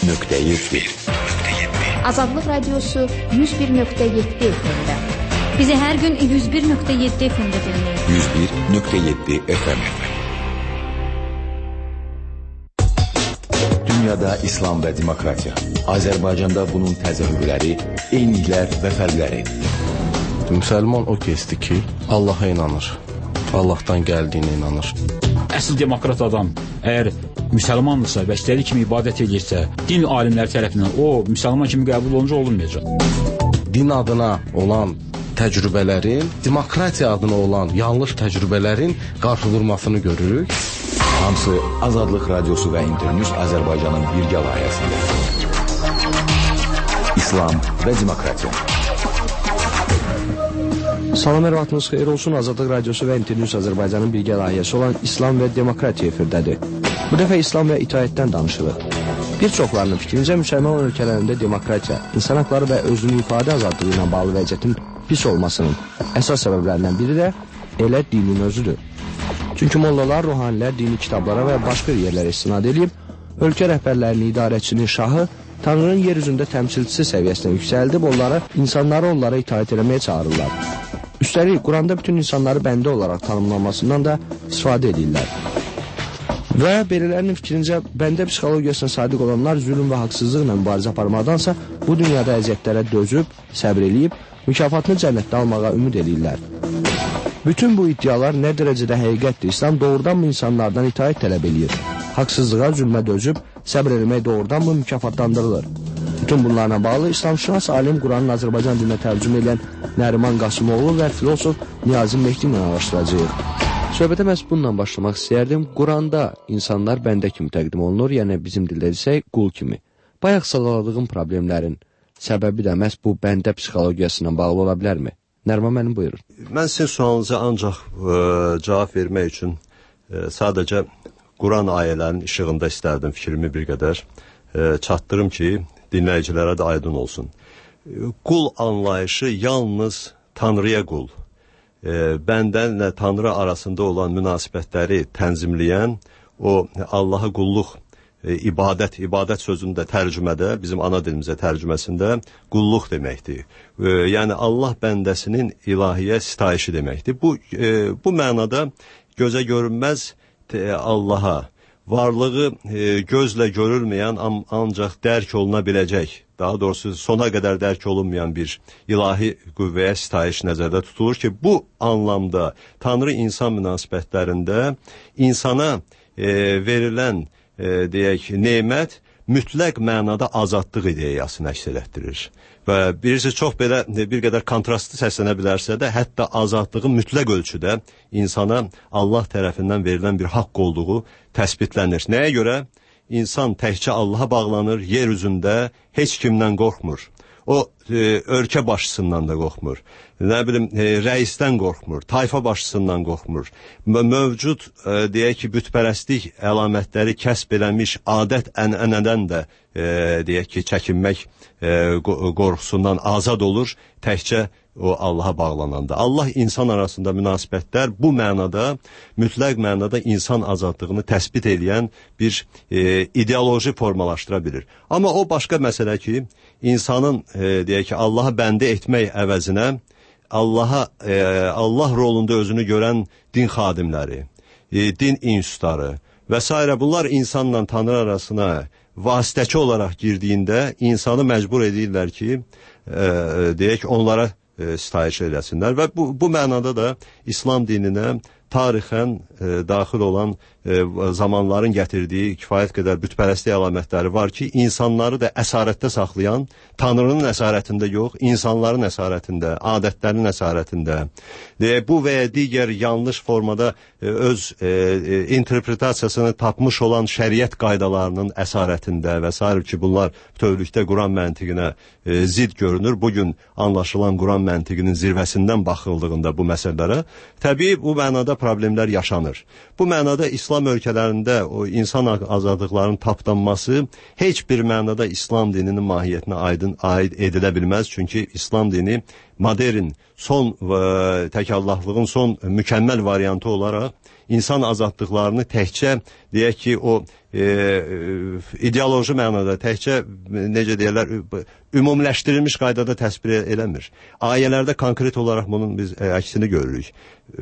Azadlıq Radiosu 101.7 FM'də. Bizi hər gün 101.7 FM'də dinləyin. 101.7 FM. Dünyada İslam və demokratiya. Azərbaycanda bunun təzahürləri, eyniliklər və fərqləri. Müsəlman o kəsdir ki, Allaha inanır. Allahdan gəldiyinə inanır. Əsl demokrat adam əgər müsəlmandırsa və istədiyi kimi ibadət edirsə, din alimləri tərəfindən o müsəlman kimi qəbul olunmayacaq. Din adına olan təcrübələrin, demokratiya adına olan yanlış təcrübələrin qarşıdurmasını görürük. Hamısı Azadlıq Radiosu və İnternews Azərbaycanın birgə layihəsində. İslam və demokratiya. Salam, ərvatınız xeyir olsun. Azadlıq Radiosu və İnternews Azərbaycanın birgə layihəsi olan İslam və demokratiya efirdədir. Bu dəfə İslam və itaətdən danışırıq. Bir çoxlarının fikrincə müsəlman ölkələrində demokratiya, insan haqları və özünü ifadə azadlığı ilə bağlı vəziyyətin pis olmasının əsas səbəblərindən biri də elə dinin özüdür. Çünki mollalar, ruhanilər dini kitablara və başqa yerlərə istinad edib, ölkə rəhbərlərinin, idarəçinin, şahı Tanrının yer üzündə təmsilçisi səviyyəsinə yüksəldib, insanları onlara itaət eləməyə çağırırlar. Üstəlik, Quranda bütün insanları bəndə olaraq tanımlanmasından da istifadə edirlər. Və belələrinin fikrincə, bəndə psixologiyasına sadiq olanlar zülm və haqsızlıqla mübarizə aparmaqdansa, bu dünyada əziyyətlərə dözüb, səbr eləyib, mükafatını cənnətdə almağa ümid edirlər. Bütün bu iddialar nə dərəcədə həqiqətdir? İslam doğrudan mı insanlardan itaət tələb edir? Haqsızlığa, zülmə dözüb, səbr eləmək doğrudan mı mükafatlandırılır? Bütün bunlarla bağlı İslamşünas alim Quranın Azərbaycan dilinə tərcümə edən Nəriman Qasımoğlu və filosof Niyazi Mehdi ilə araşdıracağıq. Söhbətə məhz bununla başlamaq istəyərdim. Quranda insanlar bəndə kimi təqdim olunur, yəni bizim dildə desək qul kimi. Bayaq sadaladığım problemlərin səbəbi də məhz bu bəndə psixologiyasına bağlı ola bilərmi? Nəriman mənim buyurun. Mən sizin sualınıza ancaq cavab vermək üçün sadəcə Quran ayələrinin işığında istərdim fikrimi bir qədər çatdırım ki, dinləyicilərə də aydın olsun. Qul anlayışı yalnız Tanrıya qul, bəndənlə Tanrı arasında olan münasibətləri tənzimləyən o Allaha qulluq, ibadət sözündə tərcümədə, bizim ana dilimizə tərcüməsində qulluq deməkdir. Yəni Allah bəndəsinin ilahiyyə sitayişi deməkdir. Bu mənada gözə görünməz Allaha, varlığı gözlə görülməyən ancaq dərk oluna biləcək, daha doğrusu sona qədər dərk olunmayan bir ilahi qüvvəyə sitayiş nəzərdə tutulur ki, bu anlamda Tanrı-insan münasibətlərində insana verilən deyək, nemət mütləq mənada azadlıq ideyasını əks etdirir. Və birisi çox belə bir qədər kontrastlı səslənə bilərsə də, hətta azadlığın mütləq ölçüdə insana Allah tərəfindən verilən bir haqq olduğu təsbitlənir. Nəyə görə? İnsan təkcə Allaha bağlanır, yer üzündə heç kimdən qorxmur. O ölkə başçısından da qorxmur. Nə bilim, rəisdən qorxmur, tayfa başçısından qorxmur. Mövcud, deyək ki, bütpərəstlik əlamətləri kəsb eləmiş adət-ənənədən də, deyək ki, çəkinmək qorxusundan azad olur, təkcə o Allaha bağlananda. Allah insan arasında münasibətlər bu mənada, mütləq mənada insan azadlığını təsbit edən bir ideoloji formalaşdıra bilir. Amma o başqa məsələ ki, insanın, deyək ki, Allaha bəndə etmək əvəzinə Allah rolunda özünü görən din xadimləri, din institutları və s. bunlar insanla Tanrı arasına vasitəçi olaraq girdiyində insanı məcbur edirlər ki, deyək, onlara sitayiş eləsinlər və bu mənada da İslam dininə tarixən daxil olan zamanların gətirdiyi kifayət qədər bütpərəstlik əlamətləri var ki, insanları da əsarətdə saxlayan, Tanrının əsarətində yox, insanların əsarətində, adətlərin əsarətində, bu və ya digər yanlış formada öz interpretasiyasını tapmış olan şəriət qaydalarının əsarətində və s. ki, bunlar bütövlükdə Quran məntiqinə zid görünür. Bugün anlaşılan Quran məntiqinin zirvəsindən baxıldığında bu məsələlərə, təbii bu mənada problemlər yaşanır. Bu mənada İslam ölkələrində o insan azadlıqlarının tapdanması heç bir mənada İslam dininin mahiyyətinə aid edilə bilməz. Çünki İslam dini modern, son təkallahlığın son mükəmməl variantı olaraq insan azadlıqlarını təkcə, deyək ki, o ideoloji mənada təkcə, necə deyirlər, ümumiləşdirilmiş qaydada təsvir eləmir. Ayələrdə konkret olaraq bunun biz əksini görürük.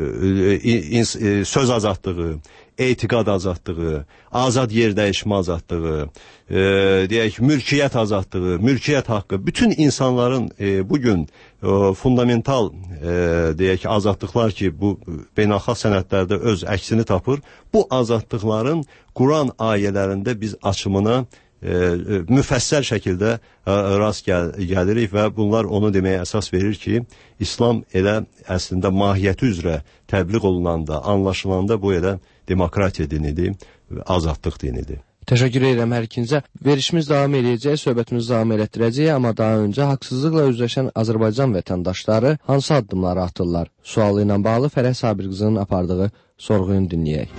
Söz azadlığı, etiqad azadlığı, azad yer dəyişmə azadlığı, deyək, mülkiyyət azadlığı, mülkiyyət haqqı, bütün insanların bugün fundamental, deyək, azadlıqlar ki, bu beynəlxalq sənədlərdə öz əksini tapır, bu azadlıqların Quran ayələrində biz açımına müfəssəl şəkildə rast gəlirik və bunlar onu deməyə əsas verir ki, İslam elə əslində mahiyyəti üzrə təbliğ olunanda, anlaşılanda bu elə demokratiya dinidir, azadlıq dinidir. Təşəkkür edirəm hər ikinizə. Verişimiz davam edəcək, söhbətimizi davam elətdirəcək, amma daha öncə haqsızlıqla üzləşən Azərbaycan vətəndaşları hansı addımları atırlar? Sualı ilə bağlı Fərəh Sabirqızının apardığı sorğunu dinləyək.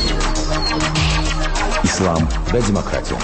İslam və demokratiya.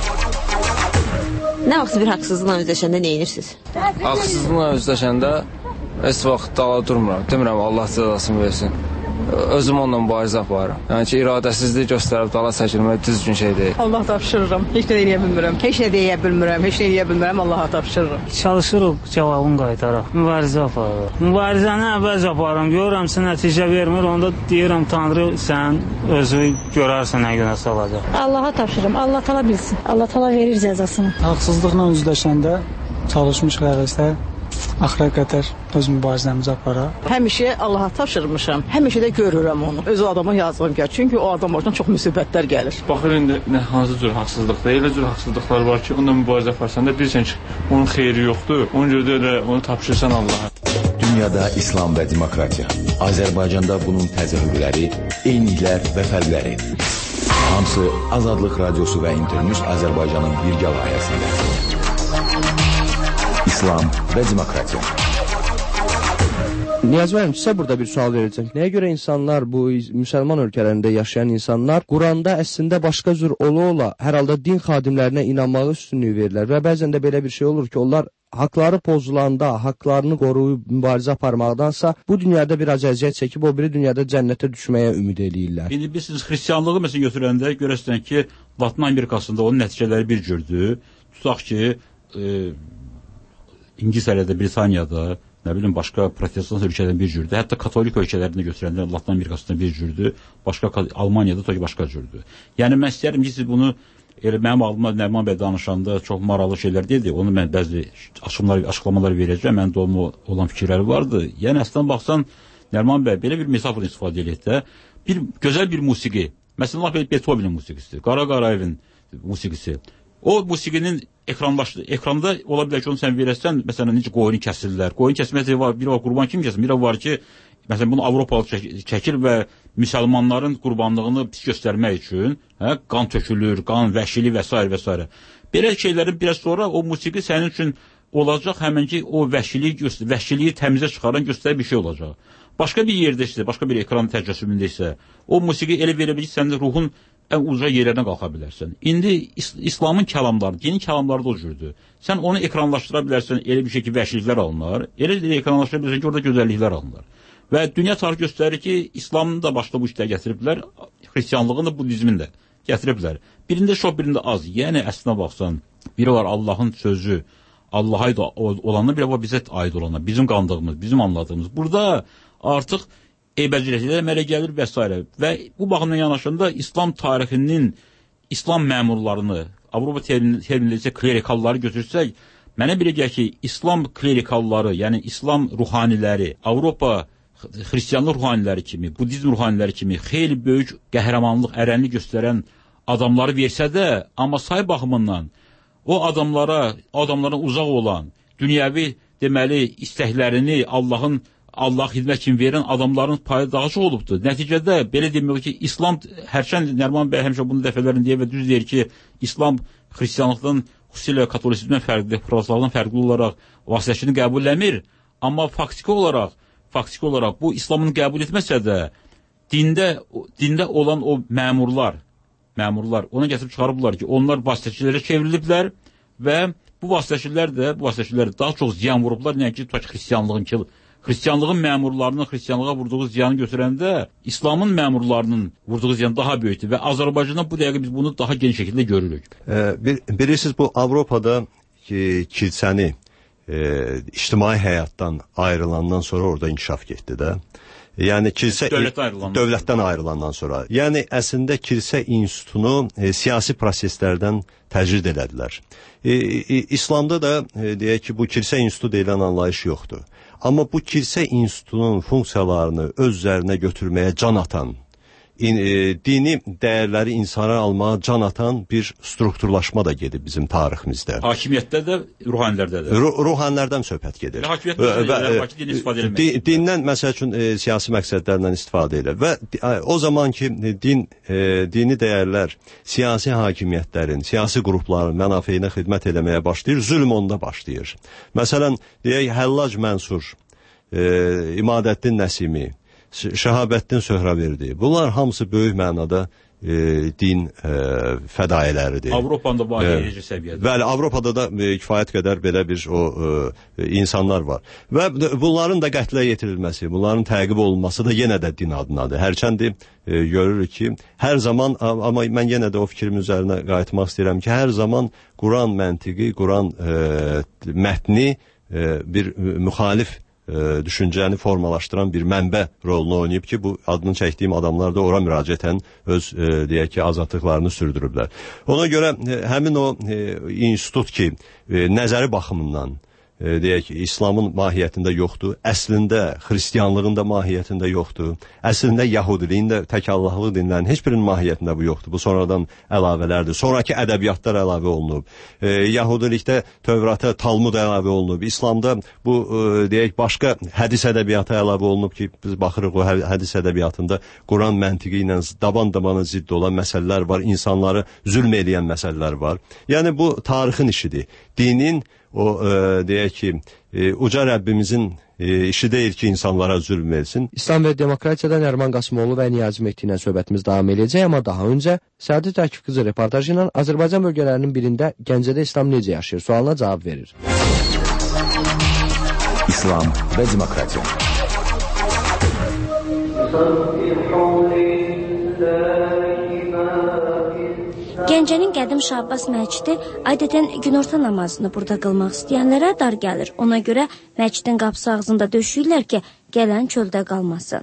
Nə vaxt bir haqsızlıqla üzləşəndə nə edirsiniz? Haqsızlıqla üzləşəndə heç vaxt dala durmuram. Demirəm Allah cəzasını versin. Özüm onunla mübarizə aparıram. Yəni ki, iradəsizlik göstərib dala çəkilmək düzgün şey deyil. Allah tapşırıram. Heç nə eləyə bilmirəm. Heç nə deyə bilmirəm. Heç nə eləyə bilmirəm. Allaha tapşırıram. Çalışırıq, cavabını qaytaraq. Mübarizə aparırıq. Mübarizəni əvvəlcə aparıram. Görürəmsə nəticə vermir. Onda deyirəm Tanrı sən özü görərsən nə günə salacaq. Allaha tapşırıram. Allah tala bilsin. Allah tala verir cəzasını. Haqsızlıqla üzləşəndə çalışmış qərəzdə axıra qədər öz mübarizəmizi aparaq. Həmişə Allaha tapşırmışam. Həmişə də görürəm onu. Öz adama yazığım gəlir. Çünki o adam oradan çox müsibətlər gəlir. Baxır indi nə hansı cür haqsızlıqda, elə cür haqsızlıqlar var ki, onunla mübarizə aparsan da bilirsən ki, onun xeyri yoxdur. Ona görə də elə onu tapşırsan Allaha. Dünyada İslam və demokratiya. Azərbaycanda bunun təzahürləri, eyniliklər və fərqləri. Hamısı Azadlıq Radiosu və İnternews Azərbaycanın birgə layihəsində. İslam və demokratiya. Niyaz müəllim, sizə burada bir sual verəcəm. Nəyə görə insanlar, bu müsəlman ölkələrində yaşayan insanlar Quranda əslində başqa cür ola-ola hər halda din xadimlərinə inanmağı üstünlüyü verirlər və bəzən də belə bir şey olur ki, onlar haqları pozulanda, haqlarını qoruyub mübarizə aparmaqdansa bu dünyada bir əziyyət çəkib o biri dünyada cənnətə düşməyə ümid eləyirlər. İndi biz xristianlığı məsələn götürəndə görəsən ki, Latın Amerikasında onun nəticələri bir cürdür. Tutaq ki, İngiltərədə, Britaniyada, nə bilim, başqa protestant ölkələrdən bir cürdür. Hətta katolik ölkələrində götürəndə Latın Amerikasında bir cürdür, Almaniyada da başqa cürdür. Yəni mən istəyərəm ki, siz bunu mənim ağlıma Nəriman bəy danışanda çox maraqlı şeylər deyildi. Onu mən bəzi açıqlamalar verəcəm. Məndə olan fikirləri vardı. Yəni əslən baxsan, Nəriman bəy belə bir metafor istifadə edək də, bir gözəl bir musiqi, məsələn, Beethovenin musiqisi, Qara Qarayevin musiqisi. O musiqinin ekranda ola bilər ki, onu sən verəsən, məsələn, necə qoyunu kəsirlər. Qoyun kəsilməsi var, biri var, qurban kim kəsin? Biri var ki, məsələn, bunu Avropalı çəkir və müsəlmanların qurbanlığını pis göstərmək üçün qan tökülür, qan, vəhşilik və s. və s. Belə şeylərin biraz sonra o musiqi sənin üçün olacaq, həmən ki, o vəhşiliyi təmizə çıxaran göstərən bir şey olacaq. Başqa bir yerdə isə, başqa bir ekran təcəssümündə isə o musiqi elə verə bilir ki, sənin ruhun ən uca yerlərinə qalxa bilərsən. İndi İslamın kəlamları, dinin kəlamları da o cürdür. Sən onu ekranlaşdıra bilərsən, elə bir şey ki, vəhşiliklər alınır, elə ekranlaşdıra bilərsən ki, orada gözəlliklər alınır. Və dünya tarixi göstərir ki, İslamın da başda bu işləri gətiriblər, xristianlığın da budizmin də gətiriblər. Birində çox, birində az. Yəni, əslinə baxsan, biri var Allahın sözü, Allaha aid olanlar, biri var bizə aid olanlar, bizim qandığımız, bizim anladığımız. Burada artıq eybəciliyə əmələ gəlir və s. Və bu baxımdan yanaşanda İslam tarixinin İslam məmurlarını, Avropa terminləricə klerikalları götürsək, mənə belə gəlir ki, İslam klerikalları, yəni İslam ruhaniləri, Avropa xristianlıq ruhaniləri kimi, budizm ruhaniləri kimi xeyli böyük qəhrəmanlıq, ərənlik göstərən adamları versə də, amma say baxımından o adamlara uzaq olan, dünyəvi deməli istəklərini Allah xidmət kimi verən adamların payı daha çox olubdur. Nəticədə belə demək ki, İslam, hərçənd Nəriman bəy həmişə bunu dəfələrini deyir və düz deyir ki, İslam xristianlıqdan, xüsusilə katolisizmdən fərqli, pravoslavdan fərqli olaraq vasitəçini qəbul eləmir. Amma faktiki olaraq bu İslamını qəbul etməsə də, dində olan o məmurlar ona gətirib çıxarıblar ki, onlar vasitəçilərə çevriliblər və bu vasitəçilər də daha çox ziyan vurublar, nəinki xristianlığın məmurlarının xristianlığa vurduğu ziyanı götürəndə İslamın məmurlarının vurduğu ziyan daha böyükdür və Azərbaycanda bu dəqiqə biz bunu daha geniş şəkildə görürük. Bilirsiniz, bu Avropada kilsəni ictimai həyatdan ayrılandan sonra orada inkişaf getdi də. Yəni kilsə dövlətdən ayrılandan sonra. Yəni əslində kilsə institutunu siyasi proseslərdən təcrid elədilər. İslamda da deyək ki, bu kilsə institutu deyilən anlayış yoxdur. Amma bu kilsə institutunun funksiyalarını öz üzərinə götürməyə can atan, dini dəyərləri insana almağa can atan bir strukturlaşma da gedib bizim tariximizdə. Hakimiyyətdə də, ruhanilərdə də. Ruhanilərdən söhbət gedir. Hakimiyyətdə dindən məsəl üçün siyasi məqsədlərlə istifadə edir. Və o zaman ki, dini dəyərlər siyasi hakimiyyətlərin, siyasi qrupların mənafeyinə xidmət eləməyə başlayır, zülm onda başlayır. Məsələn, deyək, Həllac Mənsur, İmadəddin Nəsimi, Şəhabəddin Söhrəverdi. Bunlar hamısı böyük mənada din fədailəridir. Avropada bu ayrıca səviyyədə. Bəli, Avropada da kifayət qədər belə bir insanlar var. Və bunların da qətlə yetirilməsi, bunların təqib olunması da yenə də din adınadır. Hərçəndi görürük ki, hər zaman, amma mən yenə də o fikrimin üzərinə qayıtmaq istəyirəm ki, hər zaman Quran məntiqi, Quran mətni bir müxalif düşüncəni formalaşdıran bir mənbə rolunu oynayıb ki, bu adını çəkdiyim adamlar da ora müraciətən öz, deyək ki, azadlıqlarını sürdürüblər. Ona görə həmin o institut ki, nəzəri baxımından, deyək ki, İslamın mahiyyətində yoxdur, əslində xristianlığın da mahiyyətində yoxdur, əslində Yahudiliyin də tək Allahlı dinlərin heç birinin mahiyyətində bu yoxdur. Bu sonradan əlavələrdir. Sonraki ədəbiyyatlar əlavə olunub. Yahudilikdə Tövrata, Talmud əlavə olunub. İslamda bu, deyək, başqa hədis ədəbiyyatı əlavə olunub ki, biz baxırıq o hədis ədəbiyyatında Quran məntiqi ilə daban-dabana zidd olan məsələlər var, insanları zülm eləyən məsələlər var. Yəni bu tarixin işidir. Dinin deyək ki, uca Rəbbimizin işi deyil ki, insanlara zülm etsin. İslam və Demokratiyadan Ərman Qasımoğlu və Niyazi Mehdi ilə söhbətimiz davam edəcək, amma daha öncə Səadət Akif qızı reportajı ilə Azərbaycan bölgələrinin birində Gəncədə İslam necə yaşayır sualına cavab verir. İslam və Demokratiya. Gəncənin Qədim Şah Abbas məscidi adətən günorta namazını burada qılmaq istəyənlərə dar gəlir. Ona görə məscidin qapısı ağzında döşüyürlər ki, gələn çöldə qalmasın.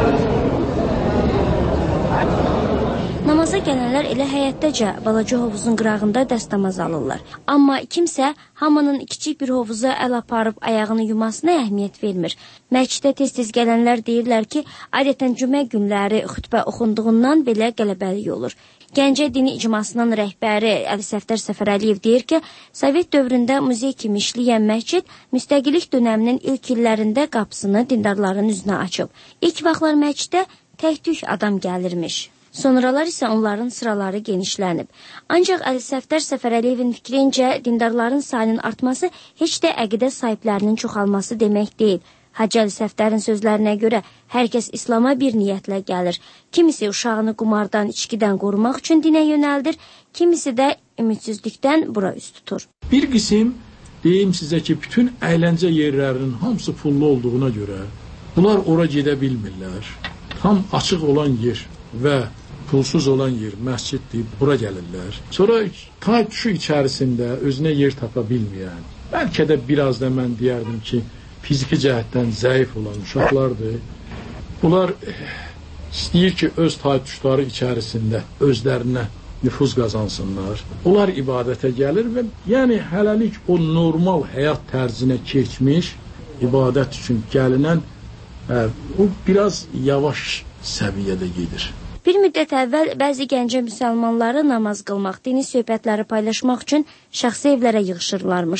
Namaza gələnlər elə həyətdəcə balaca hovuzun qırağında dəstəmaz alırlar. Amma kimsə hamının kiçik bir hovuza əl aparıb ayağını yumasına əhəmiyyət vermir. Məscidə tez-tez gələnlər deyirlər ki, adətən cümə günləri xütbə oxunduğundan belə qələbəlik olur. Gəncə dini icmasının rəhbəri Əli Səfdər Səfərəliyev deyir ki, Sovet dövründə muzey kimi işləyən məscid müstəqillik dönəminin ilk illərində qapısını dindarların üzünə açıb. İlk vaxtlar məscidə tək-tük adam gəlirmiş. Sonralar isə onların sıraları genişlənib. Ancaq Əli Səfdər Səfərəliyevin fikrincə dindarların sayının artması heç də əqidə sahiblərinin çoxalması demək deyil. Hacı Əli Səfdərin sözlərinə görə hər kəs İslama bir niyyətlə gəlir. Kimisi uşağını qumardan, içkidən qorumaq üçün dinə yönəldir, kimisi də ümidsizlikdən bura üst tutur. Bir qism, deyim sizə ki, bütün əyləncə yerlərinin hamısı pullu olduğuna görə bunlar ora gedə bilmirlər. Tam açıq olan yer və pulsuz olan yer, məscid deyib bura gəlirlər. Sonra taytuşu içərisində özünə yer tapa bilməyən, bəlkə də biraz da mən deyərdim ki, fiziki cəhətdən zəif olan uşaqlardır. Bunlar istəyir ki, öz taytuşları içərisində özlərinə nüfuz qazansınlar. Onlar ibadətə gəlir və yəni hələlik o normal həyat tərzinə keçmiş ibadət üçün gəlinən o biraz yavaş səviyyədə gedir. Bir müddət əvvəl bəzi Gəncə müsəlmanları namaz qılmaq, dini söhbətləri paylaşmaq üçün şəxsi evlərə yığışırlarmış.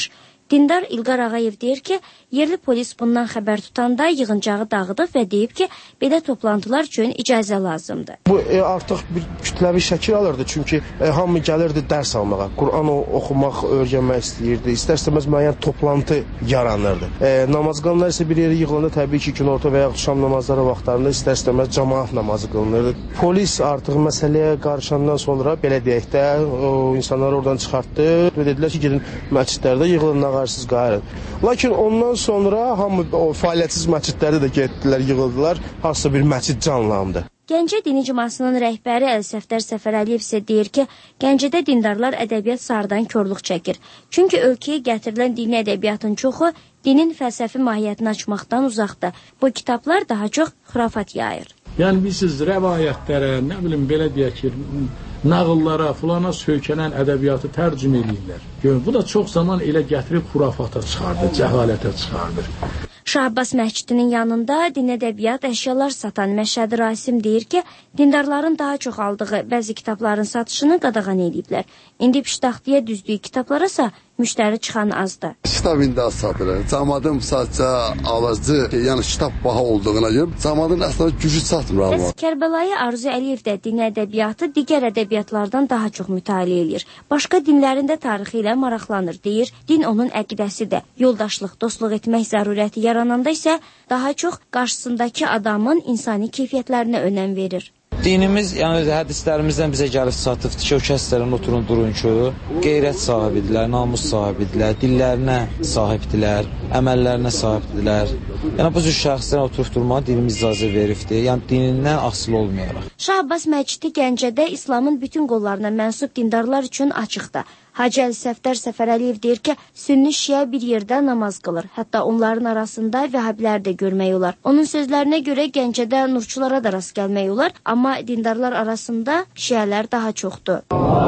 Dindar İlqar Ağayev deyir ki, yerli polis bundan xəbər tutanda yığıncağı dağıdıb və deyib ki, belə toplantılar üçün icazə lazımdır. Bu artıq bir kütləvi şəkil alırdı, çünki hamı gəlirdi dərs almağa, Quran oxumaq, öyrənmək istəyirdi, istər-istəməz müəyyən toplantı yaranırdı. Namaz qılanlar isə bir yerə yığılanda təbii ki, günorta və ya şam namazları vaxtlarında istər-istəməz cəmaət namazı qılınırdı. Polis artıq məsələyə qarışandan sonra, belə deyək də, o insanları oradan çıxartdı və dedilər ki, gedin məscidlərdə yığılın, nağarsız qayırın. Lakin ondan sonra hamı o fəaliyyətsiz məscidlərdə də getdilər, yığıldılar, hansısa bir məscid canlandı. Gəncə Dini Cümasının rəhbəri Əl-Səfdər Səfərəliyev isə deyir ki, Gəncədə dindarlar ədəbiyyat sarıdan körlük çəkir. Çünki ölkəyə gətirilən dini ədəbiyyatın çoxu dinin fəlsəfi mahiyyətini açmaqdan uzaqdır. Bu kitablar daha çox xurafat yayır. Yəni biz rəvayətlərə, nə bilim belə deyək ki, nağıllara, fulana söykənən ədəbiyyatı tərcüm edirlər. Bu da çox zaman elə gətirib xurafata çıxardır, cəhalətə çıxardır. Şah Abbas məscidinin yanında din ədəbiyyat əşyalar satan Məşədi Rasim deyir ki, dindarların daha çox aldığı bəzi kitabların satışını qadağan ediblər. İndi piştaxtaya düzdüyü kitablara isə müştəri çıxan azdır. Kitab indi az satılır. Camaatın sadəcə alıcı, yəni kitab baha olduğuna görə camaatın əslində gücü çatmır. Kərbəlayı Arzu Əliyev də din ədəbiyyatı digər ədəbiyyatlardan daha çox mütaliə edir. Başqa dinlərin də tarixi ilə maraqlanır, deyir. Din onun əqidəsidir. Yoldaşlıq, dostluq etmək zərurəti yarananda isə daha çox qarşısındakı adamın insani keyfiyyətlərinə önəm verir. Dinimiz, yəni hədislərimizdən bizə gəlib çatıbdır ki, o kəslərin oturun durun ki, qeyrət sahibidirlər, namus sahibidirlər, dillərinə sahibdirlər, əməllərinə sahibdirlər. Yəni bu cür şəxslərə oturub durmağa dinimiz icazə veribdir. Yəni dinindən asılı olmayaraq. Şah Abbas məscidi Gəncədə İslamın bütün qollarına mənsub dindarlar üçün açıqdır. Hacı Əl-Səfdər Səfərəliyev deyir ki, sünni şiə bir yerdə namaz qılır. Hətta onların arasında vəhhabilər də görmək olar. Onun sözlərinə görə Gəncədə nurçulara da rast gəlmək olar, amma dindarlar arasında şiələr daha çoxdur.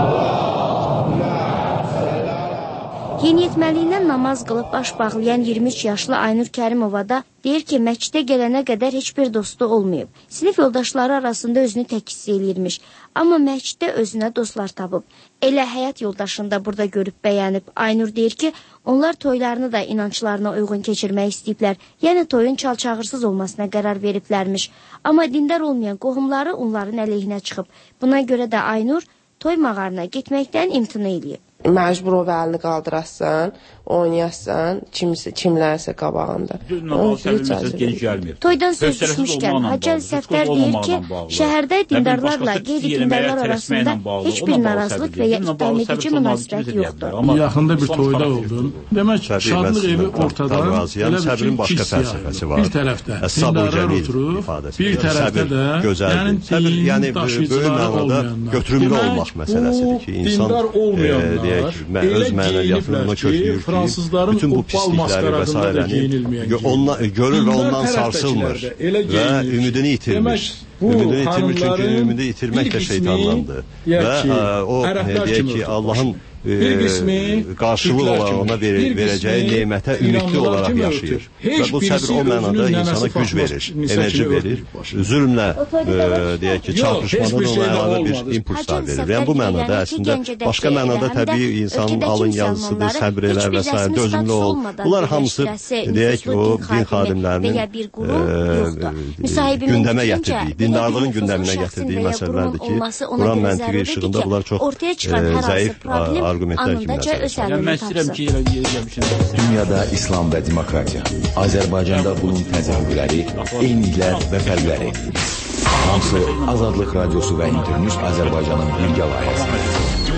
Yeniyetməliyindən namaz qılıb baş bağlayan 23 yaşlı Aynur Kərimova da deyir ki, məscidə gələnə qədər heç bir dostu olmayıb. Sinif yoldaşları arasında özünü tək hiss eləyirmiş. Amma məsciddə özünə dostlar tapıb. Elə həyat yoldaşını da burada görüb bəyənib. Aynur deyir ki, onlar toylarını da inanclarına uyğun keçirmək istəyiblər. Yəni toyun çalçağırsız olmasına qərar veriblərmiş. Amma dindar olmayan qohumları onların əleyhinə çıxıb. Buna görə də Aynur toy mağarına getməkdən imtina eləyib. Məcbur o əlini qaldırasın, oynayasın, kimlərsə qabağında. Toydan söz düşmüşkən Hacı Əl-Səfdər deyir ki, şəhərdə dindarlarla qeyri-dindarlar arasında heç bir narazılıq və ya ittiham edici münasibət yoxdur. Yaxında bir toyda oldum. Demək, şadlıq evi ortada, elə bir iki hissiyyə. Bir tərəfdə dindarlar oturub, bir tərəfdə də yəni daşıyıcıları olmayanlar. Bu dindar olmayanlar öz mənəviyyatına köklüyür ki, bütün bu pislikləri və s. görür və ondan sarsılmır və ümidini itirmiş. Ümidini itirmiş çünki ümidi itirmək də şeytanlandır. Və o deyək ki, Allahın qarşılıq olaraq ona verəcəyi nemətə ümidli olaraq yaşayır. Və bu səbir o mənada insana güc verir, enerji verir. Zülmlə, deyək ki, çarpışmadan ona əlavə bir impulslar verir. Yəni bu mənada əslində, başqa mənada təbii insanın alın yazısıdır, səbr elə və s. dözümlü ol. Bunlar hamısı, deyək ki, o din xadimlərinin gündəmə gətirdiyi, dindarlığın gündəminə gətirdiyi məsələlərdir ki, Quran məntiqi işığında bunlar çox zəif argumentlər kimi məsələdir. Dünyada İslam və demokratiya, Azərbaycanda bunun təzahürləri, eyniliklər və fərqləri. Hamısı Azadlıq Radiosu və İnternews Azərbaycanın birgə layihəsidir.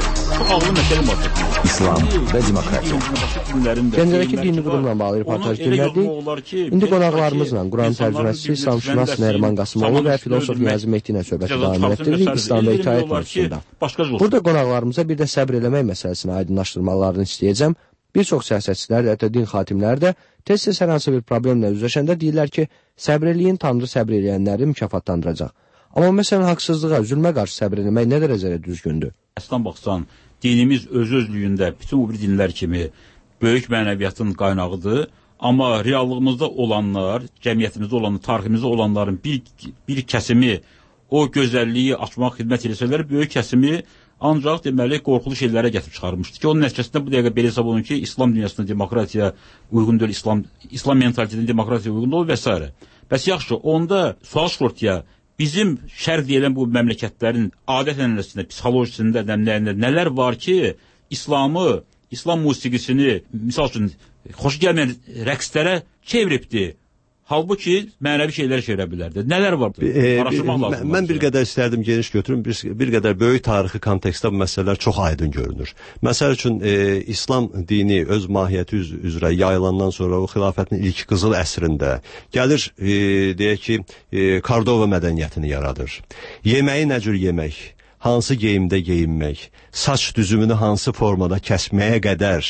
İslam və demokratiya. Gəncədəki dini qurumla bağlı reportaj dinlədik. İndi qonaqlarımızla Quran tərcüməçisi İslamşünas Nəriman Qasımoğlu və filosof Niyazi Mehdi ilə söhbəti davam etdiririk İslam və itaət mövzusunda. Burada qonaqlarımıza bir də səbr eləmək məsələsini aydınlaşdırmalarını istəyəcəm. Bir çox siyasətçilər, hətta din xatimləri də tez-tez hər hansı bir problemlə üzləşəndə deyirlər ki, səbr eləyin, Tanrı səbr eləyənləri mükafatlandıracaq. Amma məsələn, haqsızlığa, zülmə qarşı səbr eləmək nə dərəcədə düzgündür? Əslən baxsan, dinimiz öz-özlüyündə bütün o bir dinlər kimi böyük mənəviyyatın qaynağıdır. Amma reallığımızda olanlar, cəmiyyətimizdə olanlar, tariximizdə olanların bir kəsimi o gözəlliyi açmaq, xidmət eləsələr, böyük kəsimi ancaq deməli qorxulu şeylərə gətirib çıxarmışdı ki, onun nəticəsində bu dəqiqə belə hesab olunur ki, İslam dünyasında demokratiya uyğun deyil, İslam mentalitetinin demokratiya uyğun deyil və s. Bəs yaxşı, onda sual çıxır ki, bizim şərq deyilən bu məmləkətlərin adət-ənənəsində, psixolojisində, nələr var ki, İslamı, İslam musiqisini, misal üçün, xoş gəlməyən rəqslərə çeviribdir. Halbuki mənəvi şeylər çevirə bilərdi. Nələr var? Araşdırmaq lazım. Mən bir qədər istərdim geniş götürüm. Bir qədər böyük tarixi kontekstdə bu məsələlər çox aydın görünür. Məsəl üçün İslam dini öz mahiyyəti üzrə yayılandan sonra o xilafətin ilk qızıl əsrində gəlir, deyək ki, Kordova mədəniyyətini yaradır. Yeməyi nə cür yemək, hansı geyimdə geyinmək, saç düzümünü hansı formada kəsməyə qədər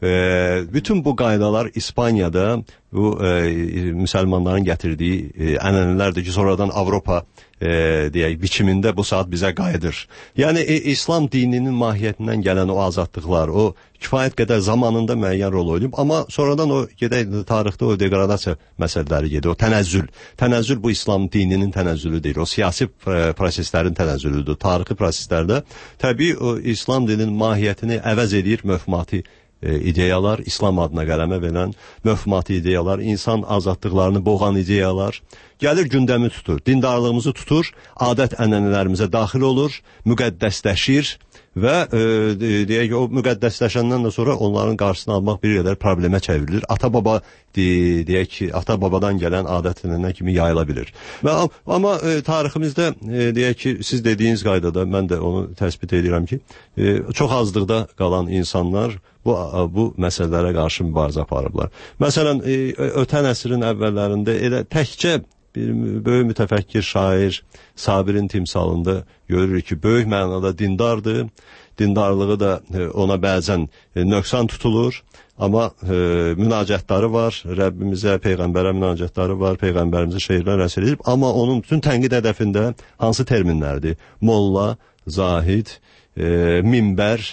bütün bu qaydalar İspaniyada bu müsəlmanların gətirdiyi ənənələrdir ki, sonradan Avropa deyək, biçimində bu saat bizə qayıdır. Yəni, İslam dininin mahiyyətindən gələn o azadlıqlar, o kifayət qədər zamanında müəyyən rol oynayıb, amma sonradan o tarixdə o degradasiya məsələləri gedir, o tənəzzül. Tənəzzül bu İslam dininin tənəzzülü deyil, o siyasi proseslərin tənəzzülüdür. Tarixi proseslərdə təbii o İslam dininin mahiyyətini əvəz edir möhmati ideyalar, İslam adına qələmə verən möhmati ideyalar, insan azadlıqlarını boğan ideyalar gəlir gündəmi tutur, dindarlığımızı tutur, adət-ənənələrimizə daxil olur, müqəddəsləşir və deyək, o müqəddəsləşəndən də sonra onların qarşısını almaq bir qədər problemə çevrilir. Ata-baba, deyək ki, ata-babadan gələn adət-ənənə kimi yayıla bilir. Amma tariximizdə, deyək ki, siz dediyiniz qaydada, mən də onu təsbit edirəm ki, çox azlıqda qalan insanlar bu məsələlərə qarşı mübarizə aparıblar. Məsələn, ötən əsrin əvvəllərində elə təkcə bir böyük mütəfəkkir şair Sabirin timsalında görürük ki, böyük mənada dindardır, dindarlığı da ona bəzən nöqsan tutulur, amma münacətləri var, Rəbbimizə, Peyğəmbərə münacətləri var, Peyğəmbərimizə şeirlər rəsr edib, amma onun bütün tənqid hədəfində hansı terminlərdir? Molla, zahid, minbər,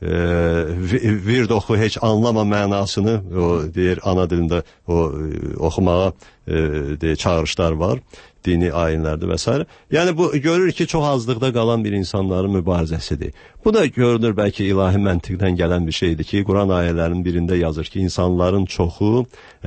vird oxu heç anlama mənasını o deyir ana dilində o oxumağa çağırışlar var dini ayinlərdə və s. Yəni bu görür ki, çox azlıqda qalan bir insanların mübarizəsidir. Bu da görünür bəlkə ilahi məntiqdən gələn bir şeydir ki, Quran ayələrinin birində yazır ki, insanların çoxu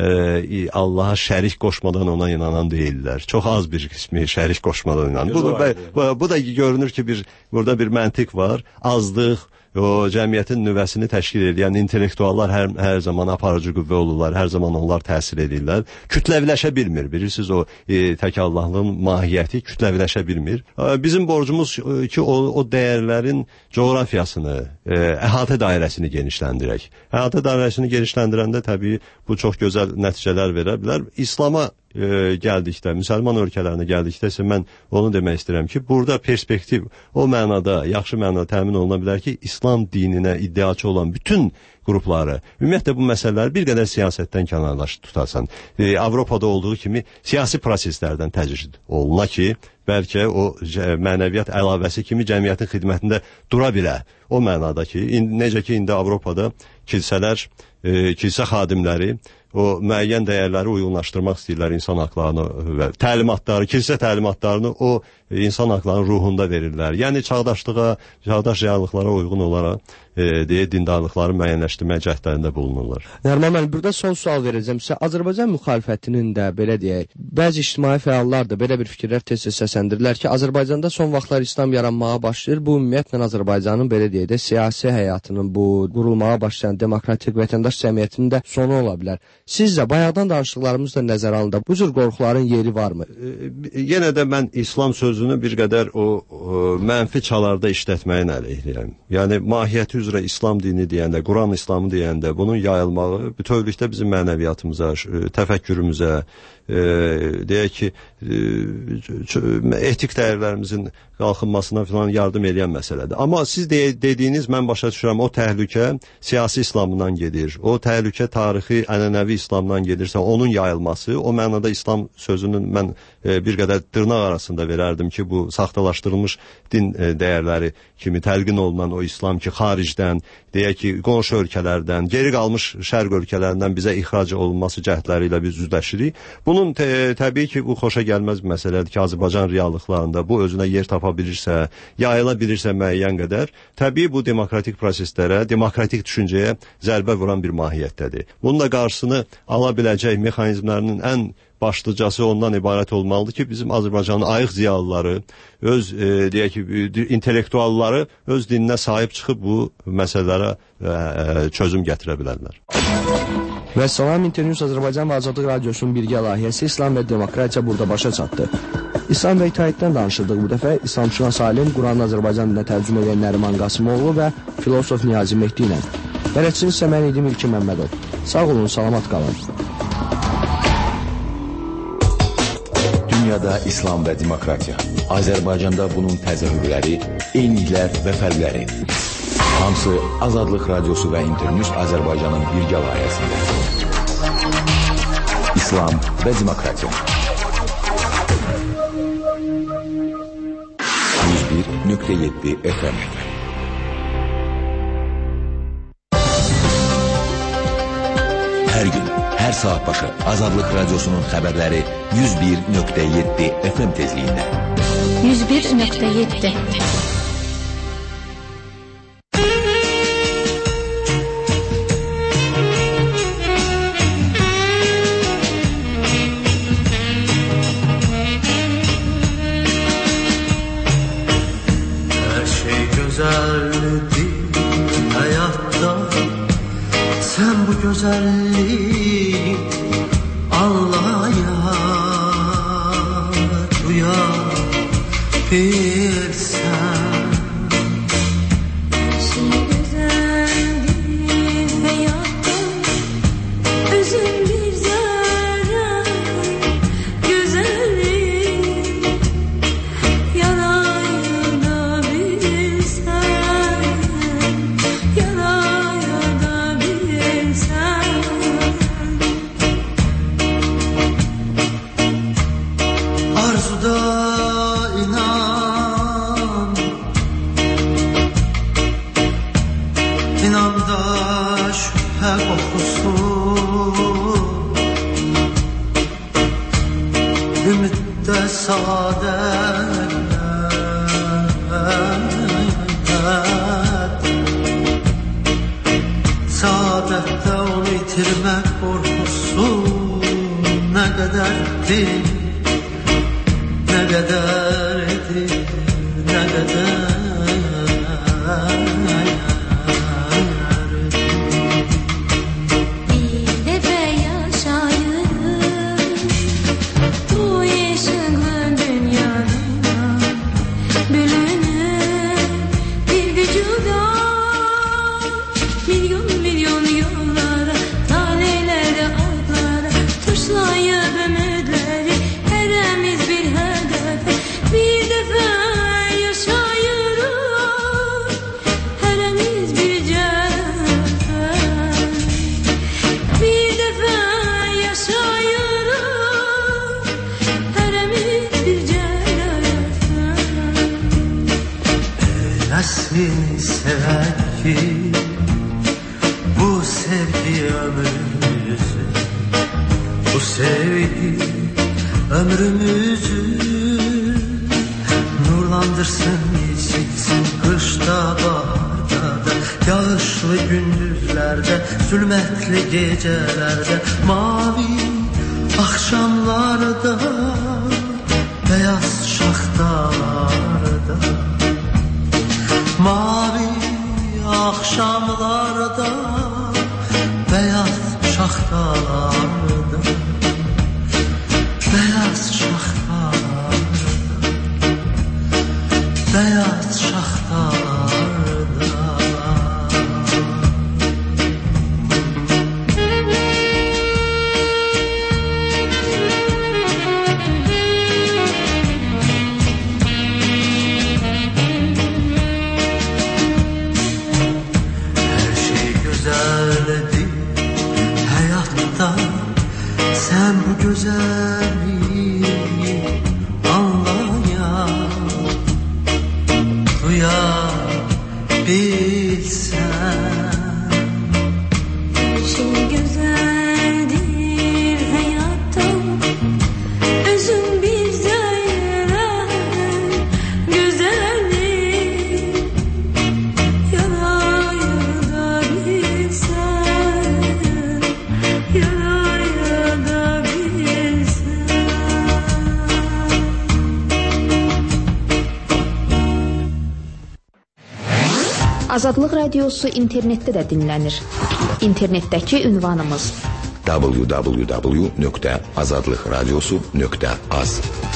Allaha şərik qoşmadan ona inanan deyirlər. Çox az bir qismi şərik qoşmadan inanır. Bu da görünür ki, burada bir məntiq var. Azlıq o cəmiyyətin nüvəsini təşkil edən intellektuallar hər zaman aparıcı qüvvə olurlar, hər zaman onlar təsir edirlər. Kütləviləşə bilmir, bilirsiniz o tək Allahın mahiyyəti kütləviləşə bilmir. Bizim borcumuz ki, o dəyərlərin coğrafiyasını, əhatə dairəsini genişləndirək. Əhatə dairəsini genişləndirəndə təbii bu çox gözəl nəticələr verə bilər. İslama gəldikdə, müsəlman ölkələrinə gəldikdə isə mən onu demək istəyirəm ki, burada perspektiv o mənada, yaxşı mənada təmin oluna bilər ki, İslam dininə iddiaçı olan bütün qrupları, ümumiyyətlə bu məsələləri bir qədər siyasətdən kənarlaşıb tutasan. Avropada olduğu kimi siyasi proseslərdən təcrid oluna ki, bəlkə o mənəviyyat əlavəsi kimi cəmiyyətin xidmətində dura bilə. O mənada ki, necə ki, indi Avropada kilsələr, kilsə xadimləri o müəyyən dəyərləri uyğunlaşdırmaq istəyirlər insan haqlarını və təlimatları, kilsə təlimatlarını o insan haqlarının ruhunda verirlər. Yəni çağdaşlığa, çağdaş reallıqlara uyğun olaraq dindarlıqları müəyyənləşdirmək cəhdlərində bulunurlar. Nərman müəllim, burada son sual verəcəm sizə. Azərbaycan müxalifətinin də belə deyək, bəzi ictimai fəallar da belə bir fikirlər tez-tez səsləndirirlər ki, Azərbaycanda son vaxtlar İslam yaranmağa başlayır. Bu ümumiyyətlə Azərbaycanın belə deyək də siyasi həyatının bu qurulmağa başlayan demokratik vətəndaş cəmiyyətinin də sonu ola bilər. Sizcə bayaqdan danışdıqlarımızda nəzərə alında bu cür qorxuların yeri varmı? Yenə də mən İslam sözünü bir qədər o mənfi çalarda işlətməyin əleyhirəm. Yəni mahiyyəti üzrə İslam dini deyəndə, Quran İslamı deyəndə bunun yayılmağı bütövlükdə bizim mənəviyyatımıza, təfəkkürümüzə, deyək ki, etik dəyərlərimizin qalxınmasına falan yardım edən məsələdir. Amma siz dediyiniz, mən başa düşürəm, o təhlükə siyasi İslamdan gedir. O təhlükə tarixi, ənənəvi İslamdan gedirsə, onun yayılması, o mənada İslam sözünün mən bir qədər dırnaq arasında verərdim ki, bu saxtalaşdırılmış din dəyərləri kimi təlqin olunan o İslam ki, xaricdən, deyək ki, qonşu ölkələrdən, geri qalmış şərq ölkələrindən bizə ixrac olunması cəhdləri ilə biz üzləşirik. Bunun təbii ki, bu xoşa gəlməz bir məsələdir ki, Azərbaycan reallıqlarında bu özünə yer tapa bilirsə, yayıla bilirsə müəyyən qədər, təbii bu demokratik proseslərə, demokratik düşüncəyə zərbə vuran bir mahiyyətdədir. Bunun da qarşısını ala biləcək mexanizmlərinin ən başlıcası ondan ibarət olmalıdır ki, bizim Azərbaycanın ayıq ziyalıları, öz deyək ki, intellektualları öz dininə sahib çıxıb bu məsələlərə çözüm gətirə bilərlər. Və salam, İnternews Azərbaycan və Azadlıq Radiosunun birgə layihəsi İslam və Demokratiya burada başa çatdı. İslam və itaətdən danışırdıq bu dəfə. İslamşünas alim, Quranı Azərbaycan dilinə tərcümə edən Nəriman Qasımoğlu və filosof Niyazi Mehdi ilə. Bələdçiniz isə mən idim İlkin Məmmədov. Sağ olun, salamat qalın. Dünyada İslam və demokratiya. Azərbaycanda bunun təzahürləri, eyniliklər və fərqləri. Hamısı Azadlıq Radiosu və İnternews Azərbaycanın birgə layihəsində. İslam və demokratiya. 101.7 FM. Hər gün, hər saat başı Azadlıq Radiosunun xəbərləri 101.7 FM tezliyində. 101.7. Güzelliği Allah'a duyabilirsen şey güzeldir hayatta özün bir zerre güzellik yarayda bilsen yarayda bilsen arzuda inan, inanda şüphe kokusu, ümitte saadet, saadette onu yitirmek korkusu ne kadardır. Ne kadar edir, ne kadar bir defa yaşayıp bu yaşlı dünyada bölünür bir vücuda milyon yollara tanelerde aylara tuşlayıp ümitleri heremiz bir bir defa yaşayırız, heremiz bir cennet. Bir defa yaşayırız, heremiz bir cennet. Öylesin sever ki bu sevgi ömrümüzü, bu sevgi ömrümüzü nurlandırsın, yeşilsin kışta baharda da, yağışlı gündüzlerde, zulmetli gecelerde, mavi akşamlarda, beyaz şahtalarda, mavi akşamlarda, beyaz şahtalarda, beyaz şahtalarda, beyaz şahtalarda. Her şey güzeldi hayatta, sen bu güzelliği bilsen. Şey güzeldir hayatta, özün bir zeyren, güzellik yarayda bilsen, yarayda bilsen. Azadlıq Radiosu internetdə də dinlənir. İnternetdəki ünvanımız www.azadlıqradiosu.az